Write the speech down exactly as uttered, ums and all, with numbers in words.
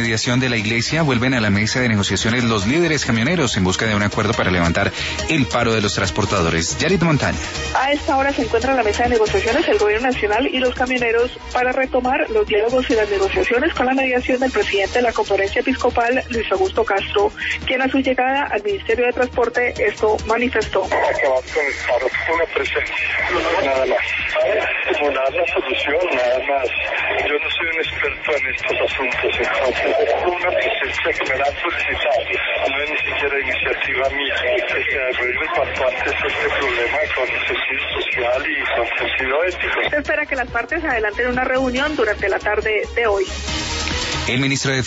mediación de la Iglesia, vuelven a la mesa de negociaciones los líderes camioneros en busca de un acuerdo para levantar el paro de los transportadores. Yarit Montaña. A esta hora se encuentra en la mesa de negociaciones el Gobierno Nacional y los camioneros para retomar los diálogos y las negociaciones con la mediación del presidente de la Conferencia Episcopal, Luis Augusto Castro, quien a su llegada al Ministerio de Transporte esto manifestó. Acabar con el paro, una presencia, nada más. Como nada la solución, nada más. Yo no soy un experto en estos asuntos, entonces una presencia que me la han solicitado, no es ni siquiera iniciativa mía, que se arregle cuanto antes este problema con sentido social y con sentido ético. Se espera que las partes adelanten una reunión durante la tarde de hoy. El ministro de